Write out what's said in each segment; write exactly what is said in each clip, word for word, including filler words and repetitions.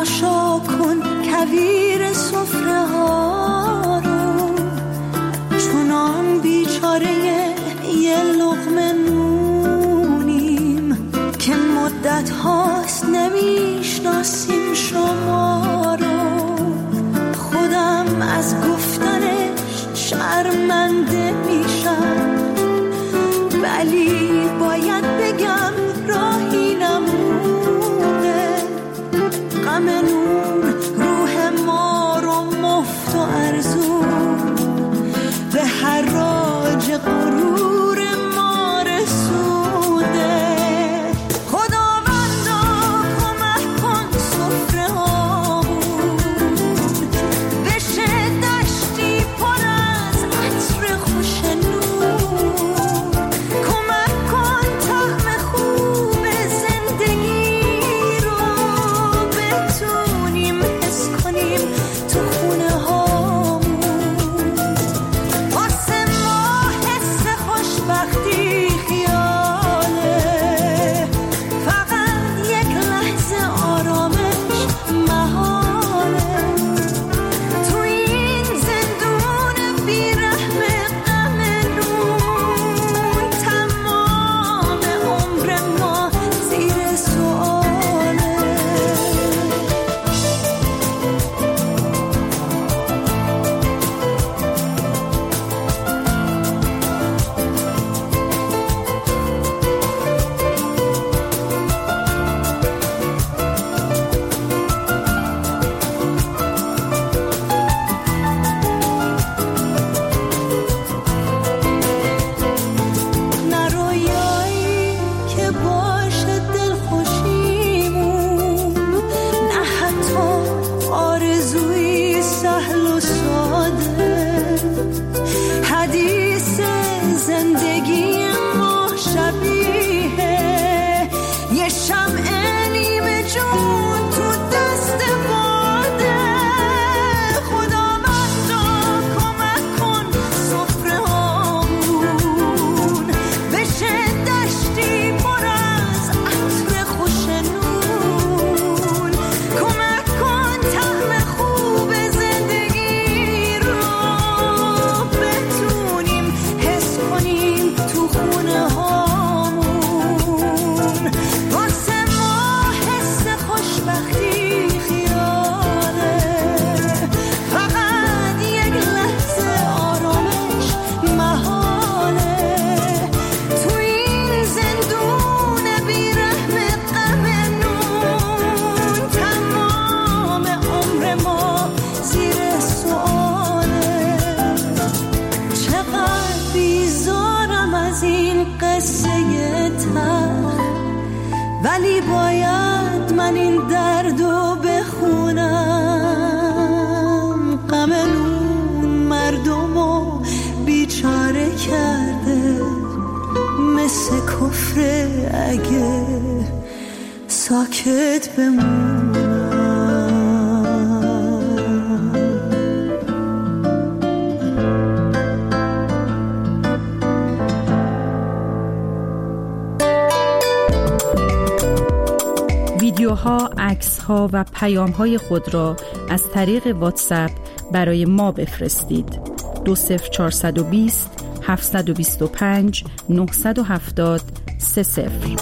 تماشا کن کویر سفره ها رو، چونان بیچاره یه لقمه نونیم که مدت هاست نمیشناسیم شما رو. خودم از گفتنش شرمنده میشم، ولی باید بگم راهی نمونه. غم نون روح ما رو مفت و ارزون به حراج غرور ما رسونده. خداوندا کمک کن سفره هامون بشه دشتی پر از عطر خوش نون. کمک کن طعم خوب زندگی رو بتونیم حس کنیم تو خونه هامون. واسه ما حس خوشبختی خیاله، فقط یک لحظه آرامش محاله. تو این زندون بیرحم غم نون، تمام عمر ما زیر سؤاله. نه رویایی که باشه دلخوشیمون، نه حتی آرزوی سهل و ساده. حدیث زندگی ما شبیه یه شمع نیمه جون تو دست باده. خداوندا کمک کن سفره هامون بشه دشتی پر از عطر خوش نون. کمک کن طعم خوب زندگی رو بتونیم حس کنیم تو خونه هامون. واسه ما حس خوشبختی خیاله، فقط یک لحظه آرامش محاله. تو این زندون بیرحم غم نون، تمام عمر ما زیر سؤاله. چقدر بیزارم از این قصه تلخ، ولی باید من این دردو بخونم. غم نون مردمو بیچاره کرده، مثل کفر اگه ساکت بمونم. ویدیوها، عکس‌ها و پیام‌های خود را از طریق واتساپ برای ما بفرستید. دو صفر چهارصد و بیست هفتصد و بیست و پنج نهصد و هفتاد سه صفر.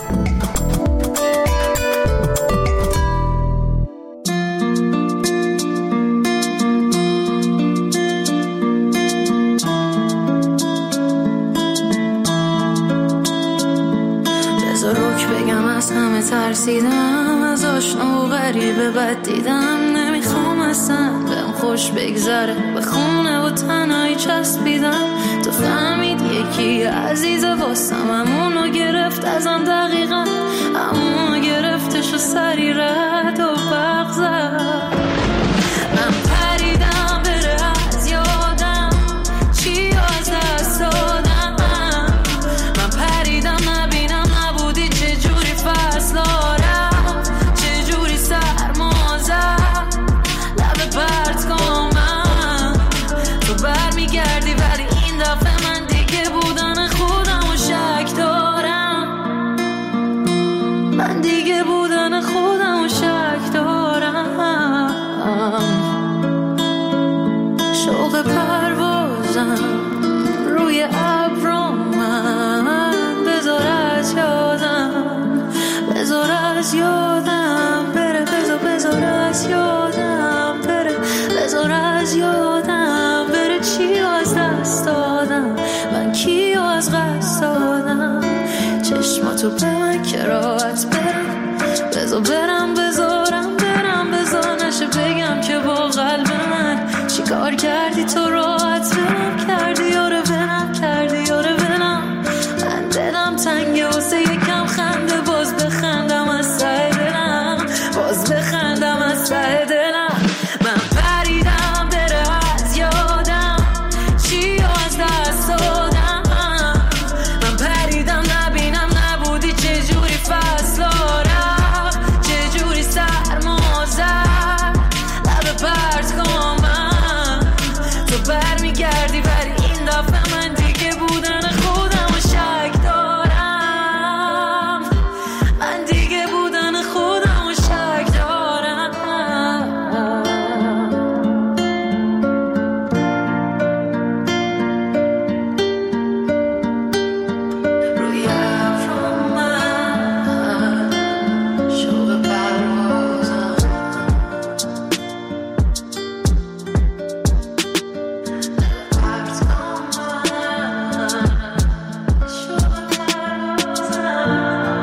ترسیدم از آشنا و غریبه بد دیدم. نمیخوام اصلا بهم خوش بگذره، به خونه و تنهایی چسبیدم. تو فهمید یکی عزیز واسم، همونو گرفت ازم دقیقا، همونو گرفتش و سری رد و برق زد. من پریدم بره از یادم، چی از دست دادم. من پریدم نبینم نبودی چجوری فصلارم، چجوری سرما زد لب پرت کنم. تو بر میگردی ولی این دفعه من دیگه بودن خودم و شک دارم. من دیگه بودن خودم و شک دارم. تو به من که راحت برم، بذار برم بذارم برم، بذار نشه بگم که با قلب من چی کار کردی تو راحت برم کردی، یاره برم کردی یاره برم. من دلم تنگه واسه یکم خنده، باز بخندم از ته دلم، باز بخندم از ته دلم. من پریدم بره از یادم چی از دست دادم، من پریدم نبینم نبودی چجوری فصلا رفت، چجوری سرما زد لب پرت کن من، تو برمیگردی ولی این دفعه من دیگه بودن خودم و شک دارم، من دیگه بودن خودم و شک دارم. روی ابرام من شوق پروازم، پرت کن من شوق پروازم.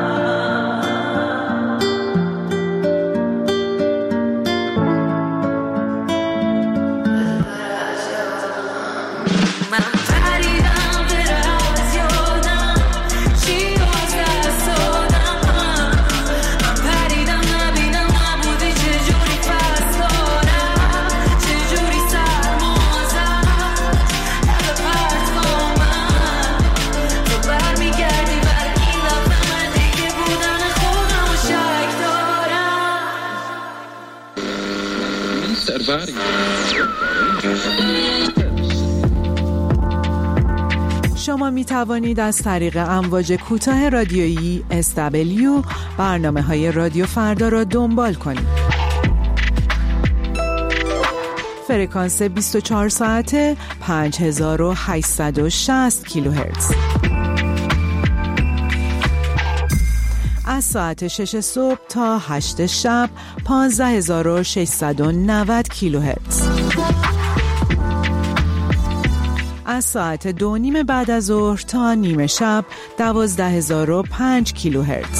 من پریدم بره از یادم چی از دست دادم، من پریدم نبینم نبودی چجوری فصلا رفت، چجوری سرما زد لب پرت کن من، تو برمیگردی ولی این دفعه من دیگه بودن خودم و شک دارم. شما می توانید از طریق امواج کوتاه رادیویی اس دبلیو برنامه های رادیو فردا را دنبال کنید. فرکانس بیست و چهار ساعته پنج هزار و هشتصد و شصت کیلوهرتز. از ساعت شش صبح تا هشت شب پانزده هزار و ششصد و نود کیلوهرتز. از ساعت دو نیم بعد از ظهر تا نیمه شب دوازده هزار و پنج کیلوهرتز.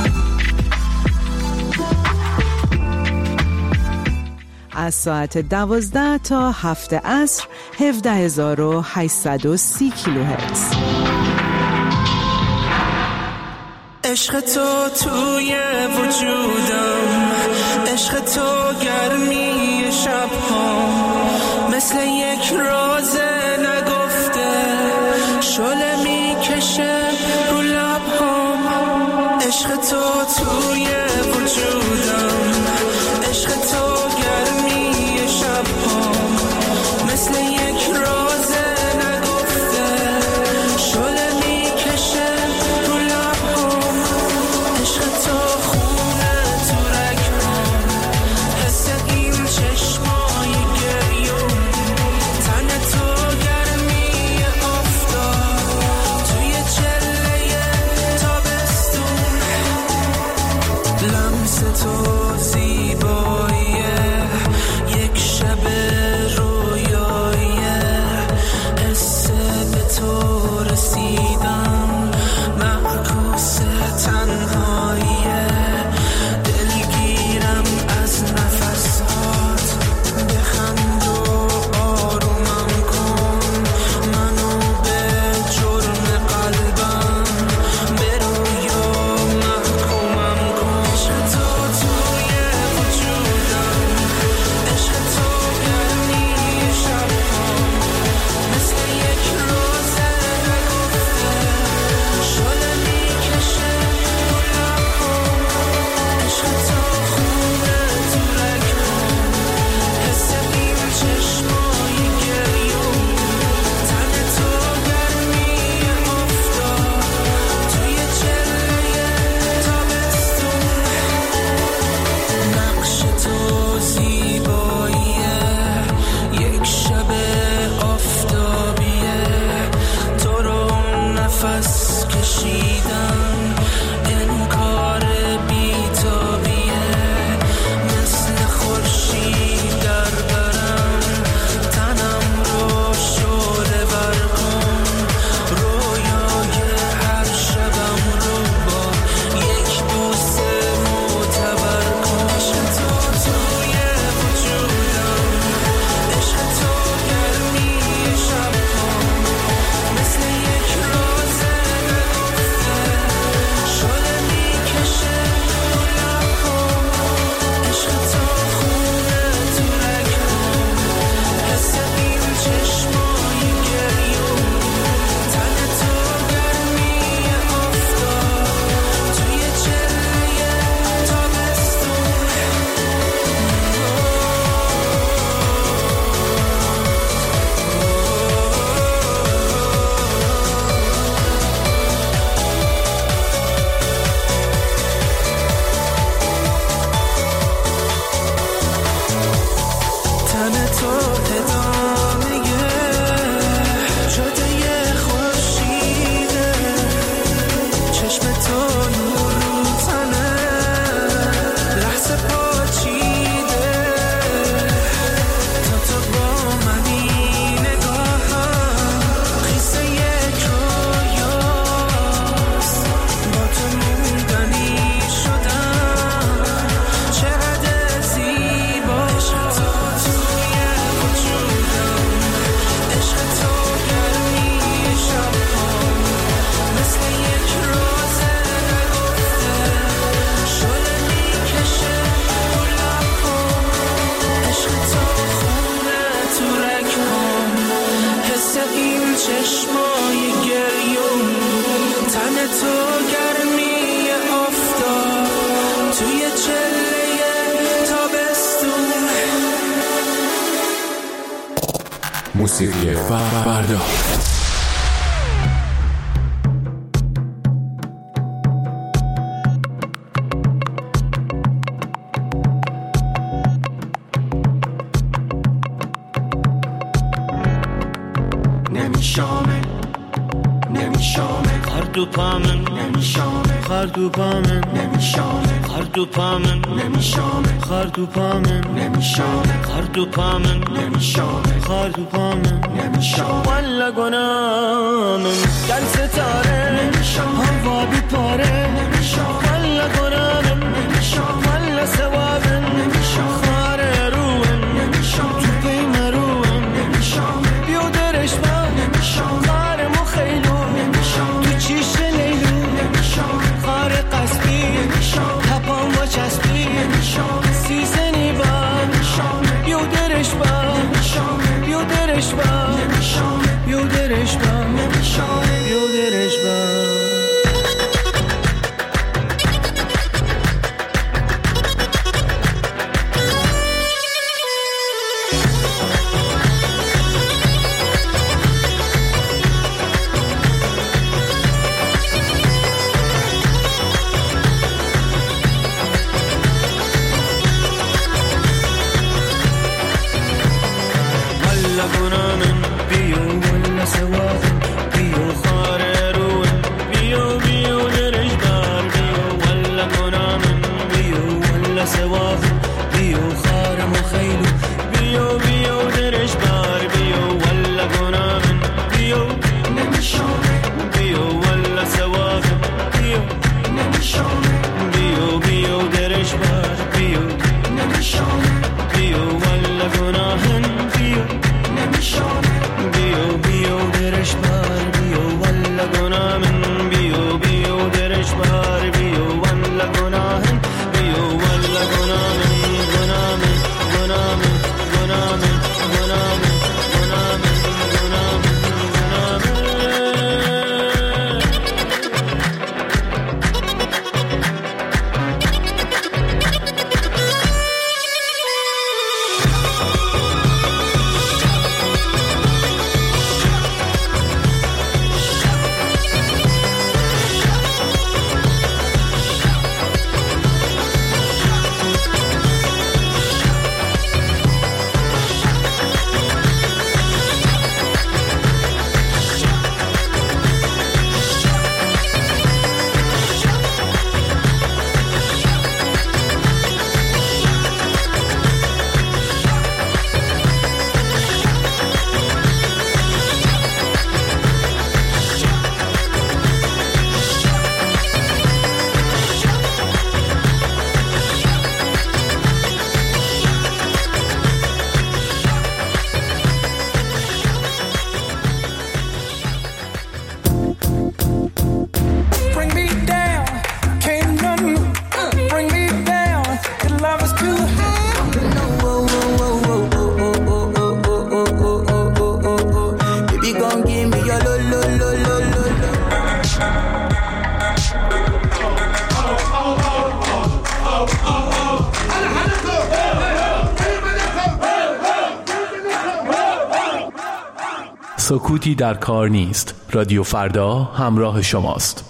از ساعت دوازده تا هفت عصر هفده هزار و هشتصد و سی کیلوهرتز. عشق تو توی وجودم، عشق تو گرمی شب‌ها، مثل یک راز نگفته شعله میکشه رو لب‌هام. عشق تو توی وجودم، عشق تو گرمی شب‌ها، مثل یک راز نگفته شعله میکشه رو لب‌هام. عشق تو خونه تو رگ‌هام، حس این چشمای گریون، تن تو گرمی آفتاب توی چله تابستون، لمس تو زیبایی یک شب رویایی، حس به تو رسیدم معکوس تنهایی، دلگیرم از نفسات، بخند و آرومم کن منو، به جرم قلبم به رویا محکومم کن. عشق تو توی وجودم، عشق تو گرمی شب‌ها، مثل یک روز نگفته چشمای گریون، تن تو گرمی آفتاب توی چله تابستون. موسیقی فردا. نمیشامه نمیشامه خردو پامن نمیشامه خردو پامن نمیشامه خردو پامن نمیشامه خردو پامن نمیشامه خردو پامن نمیشامه خردو پامن نمیشامه ولا گنامن گل ستاره نمیشامه هوا بی پاره نمیشامه ولا گنامن نمیشامه ولا ثوابن نمیشامه خاره روحن نمیشامه تو پیم روحن نمیشامه بیو درش با نمیشامه خاره مخیلو نمیشامه تو چیش لیلو نمیشامه خاره قصبی نمیشامه تپان با چسبی نمیشامه سیزنی با نمیشامه بیو درش با نمیشامه بیو درش با نمیشامه بیو درش با نمیشامه بیو درش با. سکوتی در کار نیست. رادیو فردا همراه شماست.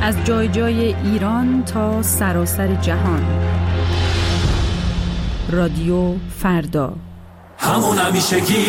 از جای جای ایران تا سراسر جهان. رادیو فردا، همون همیشگی.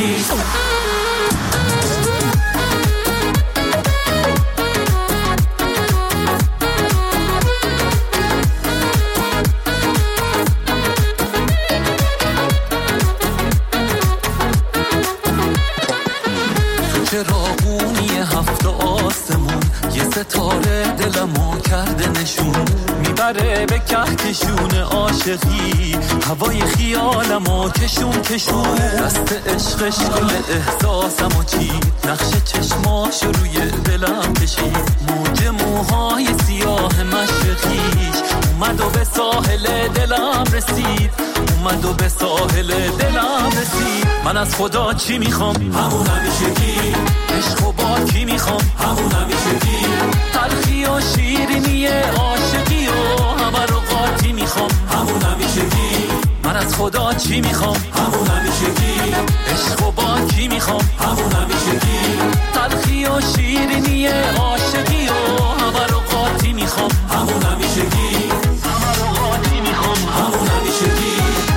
چراغونی هفت آسمون یه ستاره دلمو کرده نشون، میبره به کهکشون عاشقی هوای خیالمو کشون کشون. دست عشقش کل احساسمو چید، نقش چشماش روی دلم کشید. موج موهای سیاه مشرقیش اومد و به ساحل دلم رسید، اومد و به ساحل دلم رسید. من از خدا چی میخوام؟ همون همیشگی. عشق و با کی میخوام؟ همون همیشگی. تلخی و شیرینی عاشقی و همه رو قاطی میخوام. همون همیشگی. من از خدا چی میخوام؟ همون همیشگی. عشق و با کی میخوام؟ همون همیشگی. تلخی و شیرینی عاشقی و همه رو قاطی میخوام. همون همیشگی. همه رو قاطی میخوام. همون همیشگی.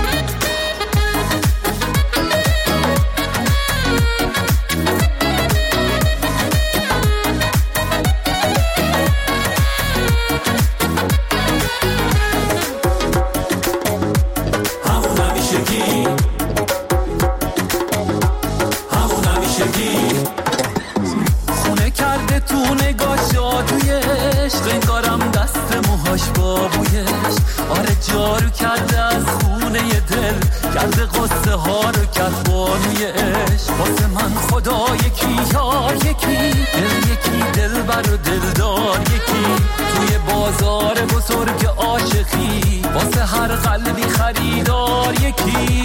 جارو کرده از خونه دل، کرده قصه ها رو کرد بانوی عشق. واسه من خدا یکی یار یکی، دل یکی دل بر و دلدار یکی. توی بازار بزرگ عاشقی واسه هر قلبی خریدار یکی.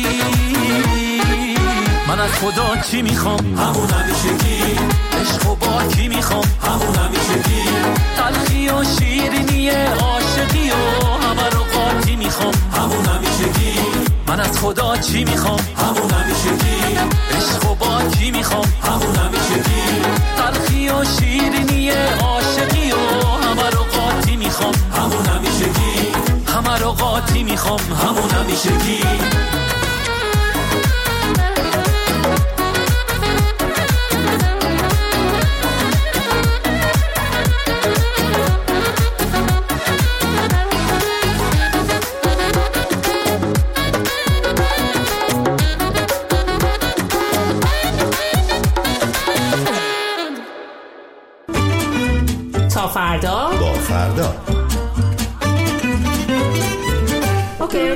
من از خدا چی میخوام؟ همون همیشگی. عشق و با کی میخوام؟ همون همیشگی. تلخی و شیرینی عاشقی و همه رو قاطی میخوام. همون همیشگی. من از خدا چی میخوام؟ همون همیشگی. عشق و با کی میخوام؟ همون همیشگی. تلخی و شیرینی عاشقی و همه رو قاطی میخوام. همون همیشگی. همه رو قاطی میخوام. همون همیشگی. تا فردا با فردا. اوکی.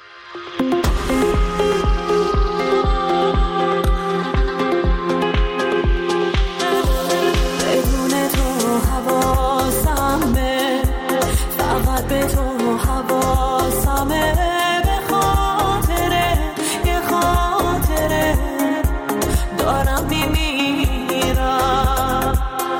بدون تو حواسمه، فقط به تو حواسمه. به خاطره یه خاطره دارم میمیرم،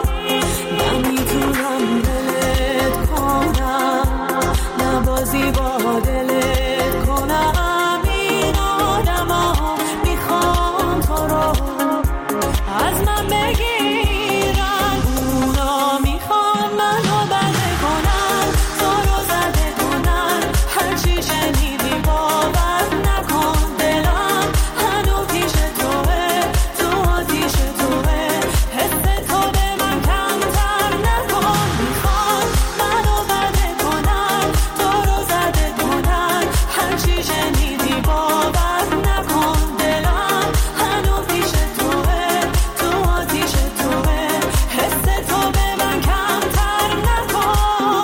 نمیتونم دلت کنم، نبازی با دلت کنم. این آدم ها میخوام تو رو از من بگیرن، اونا میخوام منو بده کنن، تو رو زده کنن. هرچی شنیدی باور نکن، دلم هنو پیش توه، تو آتیش توه. حس تو به من کمتر نکن، میخوام منو بده کنن، تو رو زده کنن. هرچی شنیدی باور نکن، دلم هنو پیش توه، تو آتیش توه. حس تو به من کمتر نکن.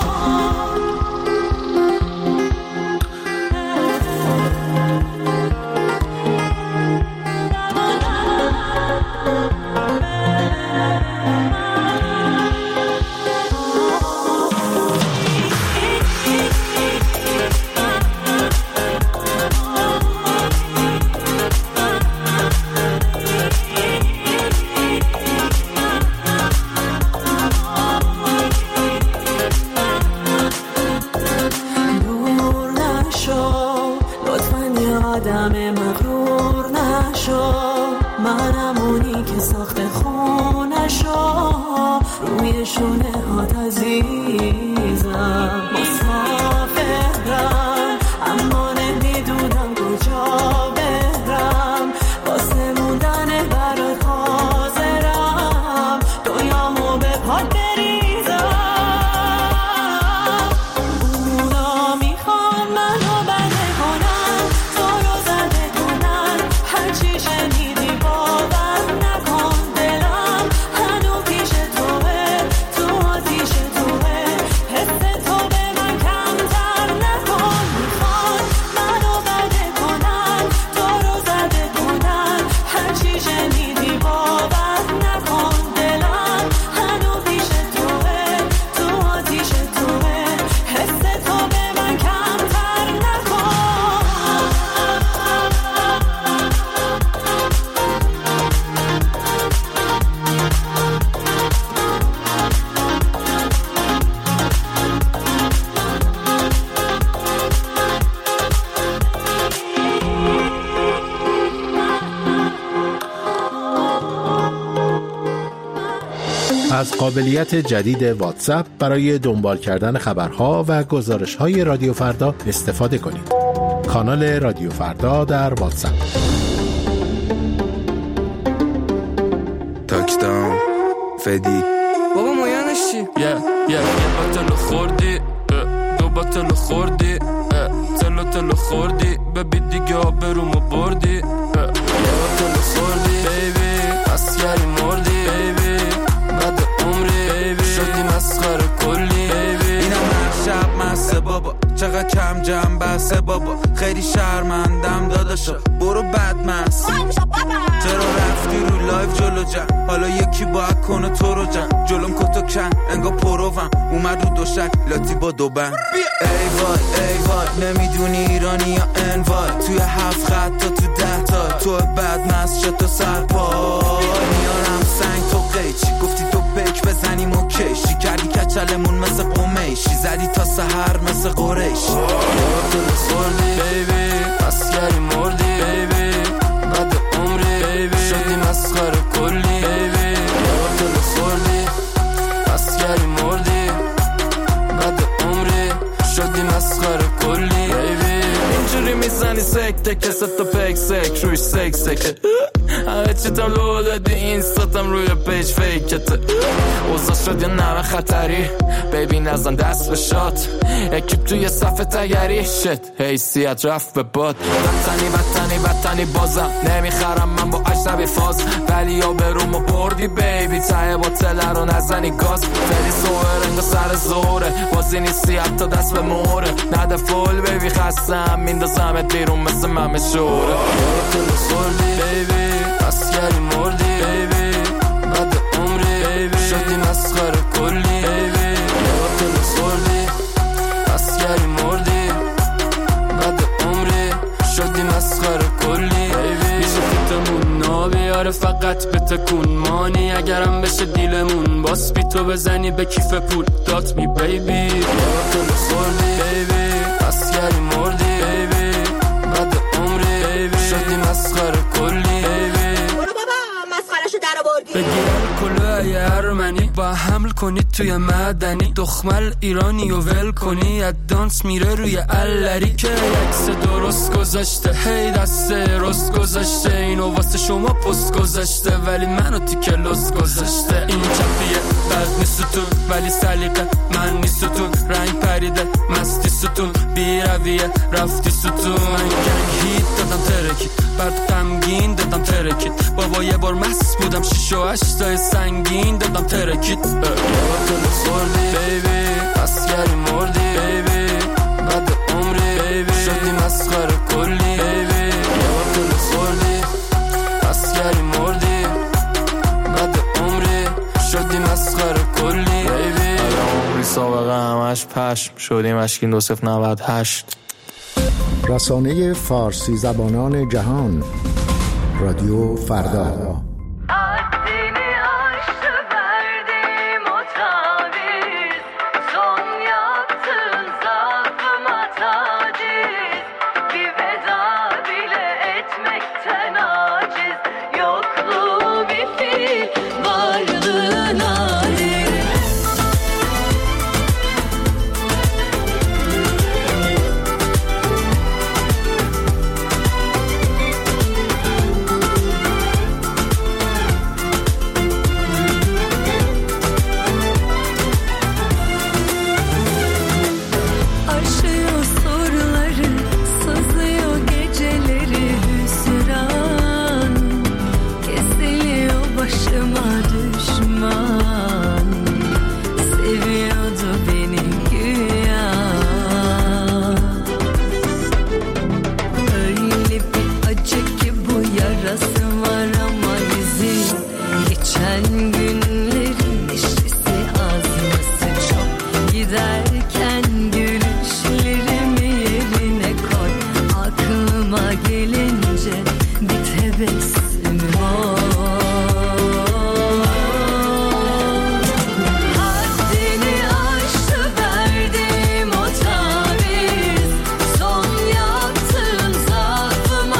دور نشو لطفاً، یه آدم مغرور نشو. منم اونی که ساخت خونشو، روی شونه ها تزیین از قابلیت جدید واتساپ برای دنبال کردن خبرها و گزارش‌های رادیو فردا استفاده کنید. کانال رادیو فردا در واتساپ. تاکداون فدی بابا مایانش چی؟ یه یه یه بطل خوردی دو بطل خوردی تلو تلو خوردی ببی دیگه آبرومو بردی یه بطل خوردی بیبی اسیری مردی بیبی بعد عمری بیبی شدی مسخره کلی بیبی اینم هر شب مسته بابا چقدر کم جمع بسته بابا خیلی شرمندم داداشا برو بدمست چرا رفتی رو لایف جلو جن حالا یکی باید کنه تو رو جن جلوم کتو کن انگا پروم اومد رو دوشک لاتی با دو بند ای وای ای وای نمیدونی ایرانی یا انوای توی هفت خط تا تو ده تا تو بدمست شد تو سرپای میارم سنگ تو قیچی گفتی تو بک بزنیم و کشی کردی کچلمون مثل قمیشی زدی تا سحر مثل قریشی تو خوردی بیبی اسیری مردی بیبی بعد عمری بیبی شدی مسخره کلی بیبی تو خوردی اسیری مردی بعد عمری شدی مسخره کلی بیبی اینجوری میزنی سکته که ست و پک سک روش سک سکه همه چی تم لو دادی اینستاتم روی پیج فیکته اوزا شد یا نمه خطری بیبی نزن دست به شات اکیب توی صفحه تگری شت حیثیت رفت به باد بطنی بطنی بطنی بازم نمیخرم من با اجنبی فاز ولی یا برومو بردی بیبی ته با تله رو نزنی گاز فری سوهر انگا سر زوره بازی نیستی حتی دست به موره نده فول بیبی خستم میندازمت بیرون مثل ممه شوره تو خوردی بیبی اسیری مردی بیبی بعد عمری بیبی شدی مسخره کلی بیبی تو خوردی اسیری مردی بعد عمری شدی مسخره کلی بیبی میشه فیتمون نابیاره فقط به تکون مانی اگرم بشه دیلمون باس بی تو بزنی به کیف پول دات می بیبی تو خوردی بیبی اسیری مردی بیبی بعد عمری بیبی شدی مسخره کلی بگیرم کلوهای ارمنی با حمل کنید توی مدنی دخمل ایرانی و ول کنی از دانس میره روی علری که عکس درست گذاشته هی دست رست گذاشته اینو واسه شما پست گذاشته ولی منو تیکه لست گذاشته این چپیه بد نیست ستون ولی سلیقه من نیست ستون رنگ پریده مستی ستون بی رویه رفتی ستون من گنگ هیت دادم ترکی برد غمگین دادم ترکید بابا یه بار مست بودم شیش و هشتای سنگین دادم ترکید تو خوردی بیبی اسیری مردی بیبی بعد عمری بیبی شدی مسخره کلی بیبی تو خوردی اسیری مردی بعد عمری شدی مسخره کلی بیبی عمری سابقه همش پشم شدیم اشکین دو صفر نود هشت رسانه فارسی زبانان جهان رادیو فردا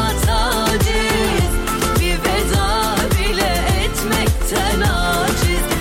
Etmekten aciz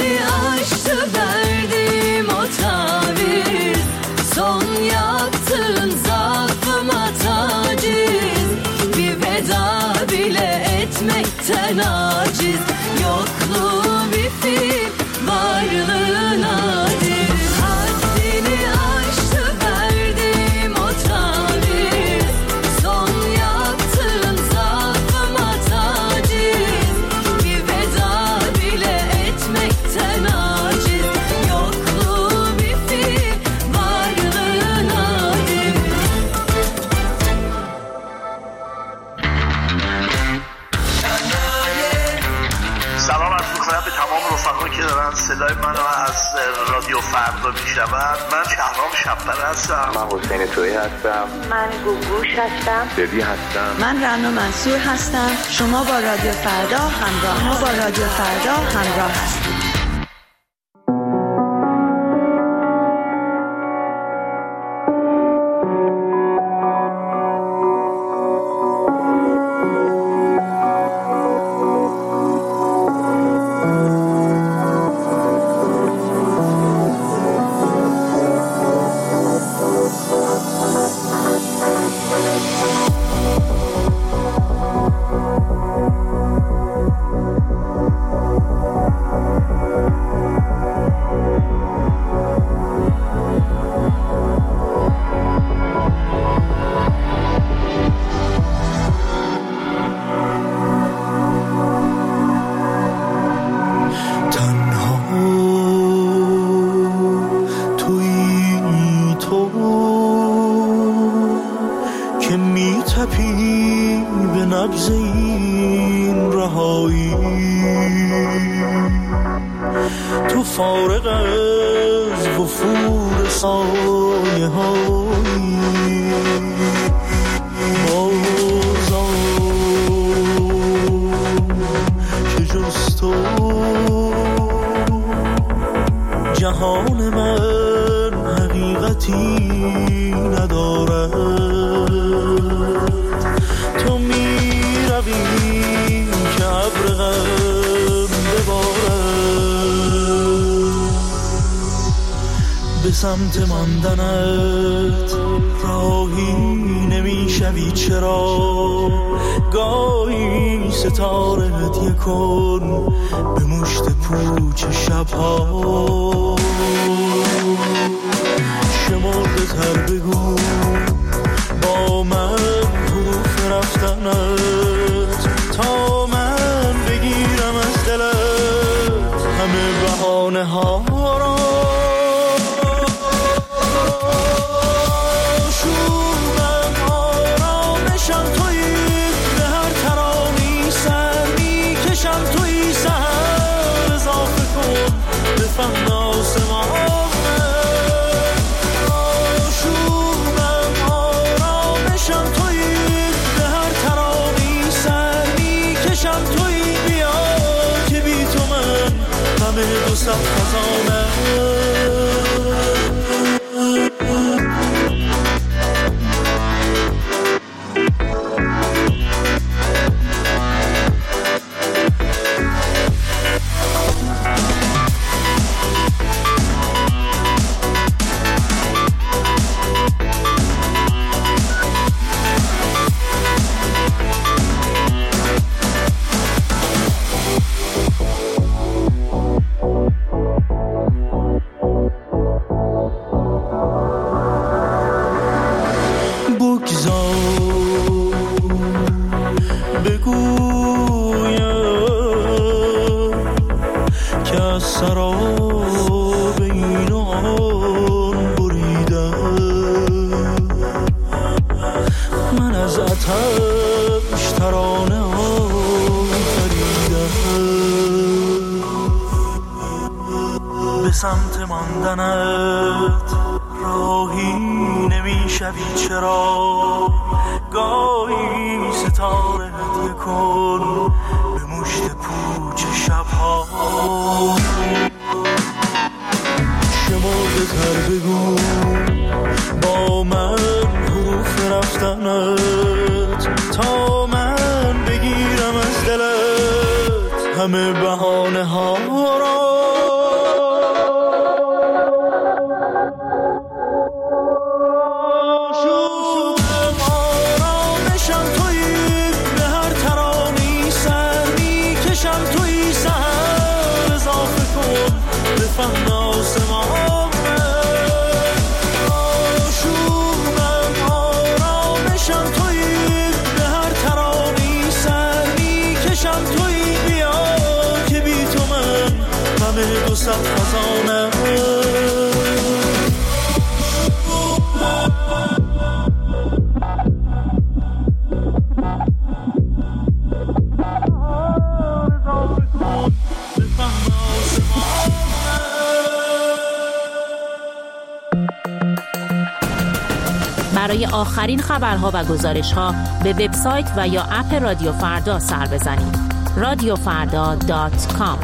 Haddini aştı verdiğim o taviz, son yaptığın zaafıma taciz, bir veda bile etmekten aciz, yokluğu bir film, varlığı nadir. Haddini aştı verdiğim o taviz, son yaptığın zaafıma taciz, bir veda bile etmekten aciz, yokluğu bir film, varlığı nadir. سلام عرض می‌کنم به تمام رفقایی که دارن صدای منو از رادیو فردا میشنون. من شهرام شب‌پره هستم. من حسین تویی هستم. من گوگوش هستم. دبی هستم. من رنا منصور هستم. شما با رادیو فردا همراه ما با رادیو فردا همراه هستید. جهان من حقیقتی ندارد، تو می روی که ابر غم ببارد، به سمت ماندنت راهی نمی شوی چرا؟ گاهی ستاره هدیه کن به مشت پوچ شبها، شمرده تر بگو با من حروف رفتنت، تا من بگیرم از دلت همه بهانه ها را. شومم آرامشم تویی، به هر ترانی سر میکشم تویی، سهر اضافه کن به فهم آسمانه. شومم آرامشم تویی، به هر ترانی سر میکشم تویی، بیا که بی تو من همه دو صد خزانه. به سمت ماندنت راهی نمیشوی چرا؟ گاهی ستاره هدیه کن به مشت پوچ شبها، شمرده تر بگو با من حروف رفتنت، تا من بگیرم از دلت همه بهانه ها را. آسمانم. برای آخرین خبرها و گزارش‌ها به وبسایت و یا اپ رادیو فردا سر بزنید. رادیو فردا دات کام.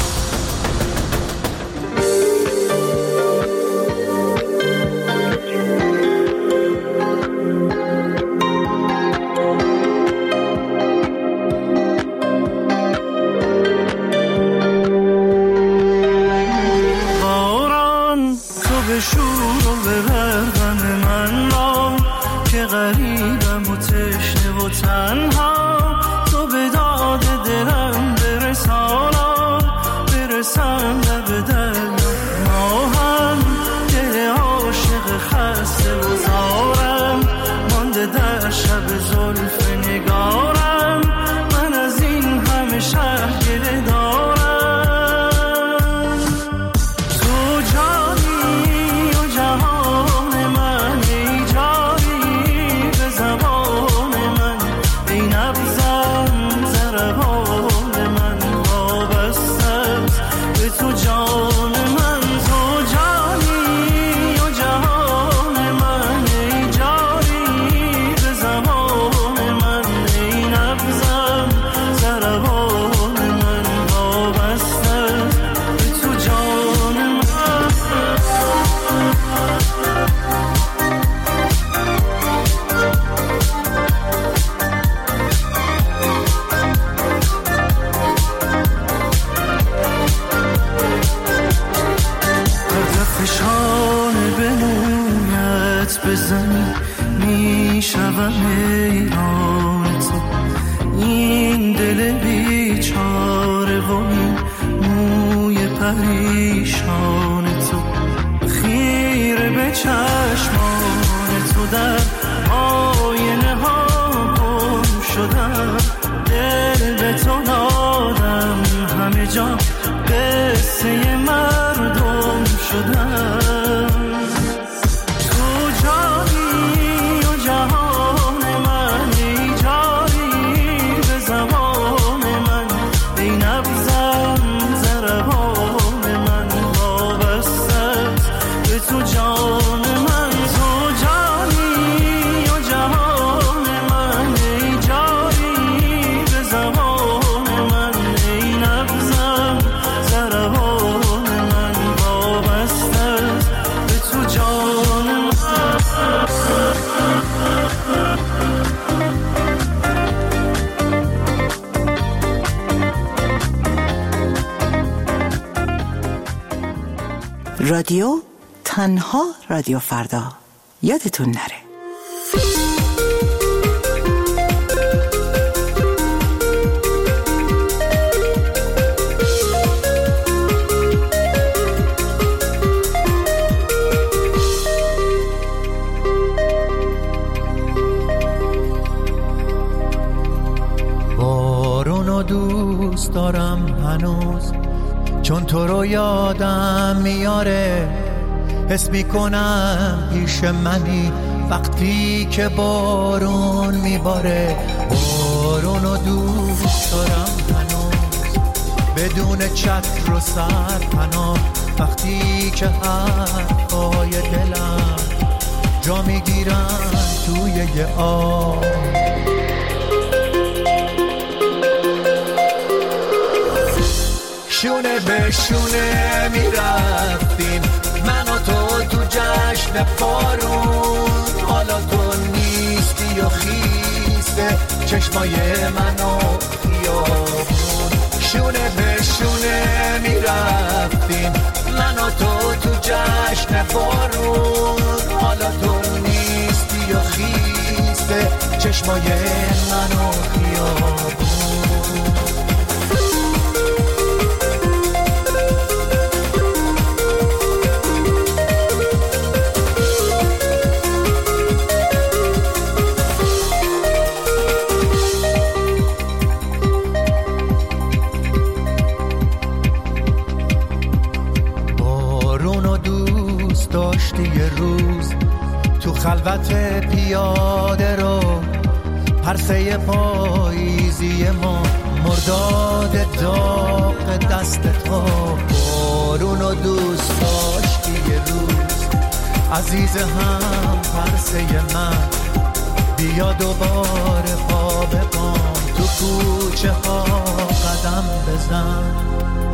باران تو به شور و به برغم من را که غریبم و تشنه و تنها، تو به داد دلم برسانا، برسم لب دریا. ما هم دل عاشق خسته و زارم، مانده در شب زلف نگارم. من از این همه شهر گله دارم. تو جانی و جهان من، ای جانی به زبان من، ای نبضم ضربان من وابسته است به تو جان من. تو جانی و جهان من، ای جانی به زبان من، ای نبضم ضربان من وابسته است به تو جان من. فشانه به مویت بزنی میشوم حیران تو. این دل بیچاره و این موی پریشان تو، خیره به چشمان تو در آینه ها گم شدم. دل به تو دادم همه جا قصه مردم شدم. تو جانی و جهان من، ای جانی به زبان من، ای نبضم ضربان من وابسته است به تو جان من. تو جانی و جهان من، ای جانی به زبان من، ای نبضم ضربان من وابسته است به تو جان من. رادیو تنها رادیو فردا، یادتون نره. بارونو دوست دارم هنوز، چون تو رو یادم میاره. حس میکنم پیش منی وقتی که بارون میباره. بارونو دوست دارم هنوز، بدون چتر و سرپناه. وقتی که حرفای دلم جا میگیرن توی یه آب. شونه به شونه میرفتیم من و تو تو جشن بارون. حالا تو نیستی و خیسته چشمای من و خیابون. شونه به شونه میرفتیم من و تو تو جشن بارون. حالا تو نیستی و خیسته چشمای من و خیابون. دوست داشتی یه روز تو خلوت پیاده رو، پرسه پاییزی ما، مرداد داغ دست تو، بارونو دوست داشتی یه روز عزیز هم پرسه من، بیا دوباره پا به پام تو کوچه ها قدم بزن.